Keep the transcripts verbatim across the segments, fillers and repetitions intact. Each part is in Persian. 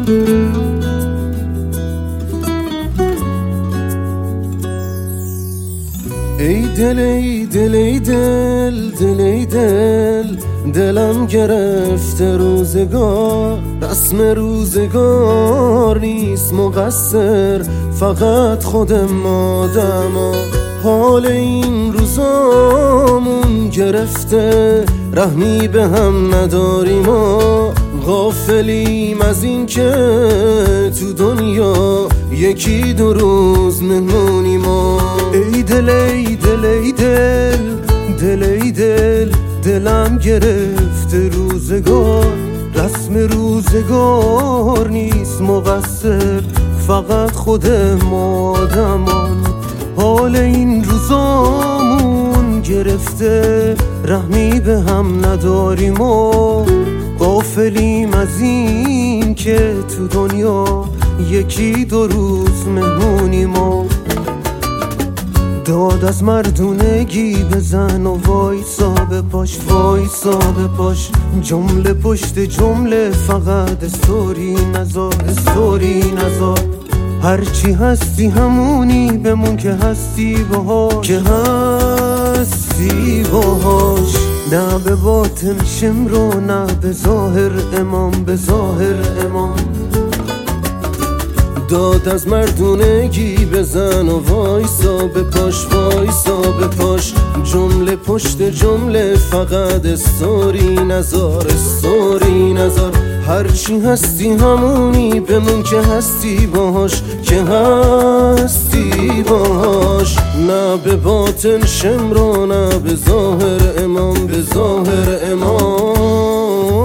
ای دل ای دل ای دل دل ای دل دلم گرفته روزگار، رسم روزگار نیست مقصر فقط خود مادما. حال این روزامون گرفته رحمی به هم نداریم ما، غافلیم از این که تو دنیا یکی دو روز مهمونی ما. ای دل ای دل ای دل دل ای دل دلم گرفته روزگار، رسم روزگار نیست مقصر فقط خود ما آدمان. حال این روزامون گرفته رحمی به هم نداریم و غافلیم از این که تو دنیا یکی دو روز مهمونی ما. داد از مردونگی بزن و وایسا به پاش وایسا به پاش، جمله پشت جمله فقط استوری نزار استوری نزار. هرچی هستی همونی بمون که هستی باهاش که هستی باهاش. نه به باطن شمرو نه به ظاهر امام به ظاهر امام. داد از مردونگی بزن و وایسا به پاش وایسا به پاش، جمله پشت جمله فقط استوری نزار استوری نزار. هرچی هستی همونی بمون که هستی باهاش که هستی باهاش. نه به باطن شمرو نه به ظاهر امام به ظاهر امام.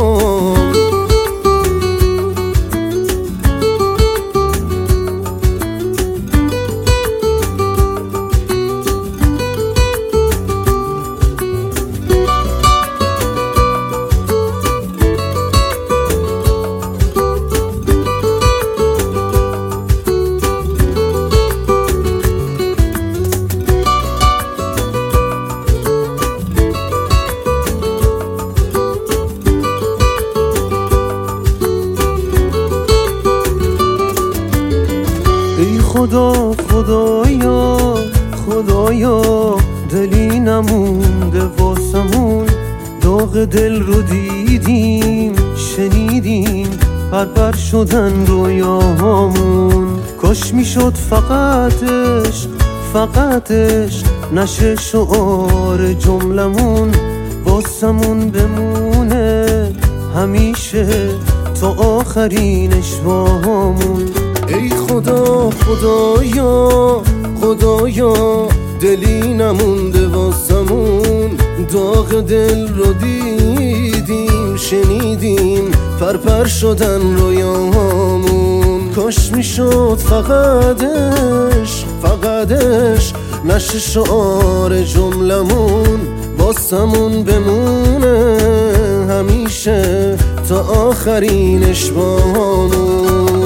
ای خدا خدایا خدایا دلی نمونده واسمون، داغ دل رو دیدیم شنیدیم پرپر شدن رویاهامون. کاش میشد فقطش فقطش نشه شعار جملمون، واسمون بمونه همیشه تا آخرین اشواهامون. ای خدا خدایا خدایا دلی نمونده واسمون، داغ دل رو دیدیم شنیدیم پرپر شدن رویاهامون. کاش میشد فقطش فقطش نشه شعار جملمون، واسمون بمونه همیشه تا آخرین اشواهامون.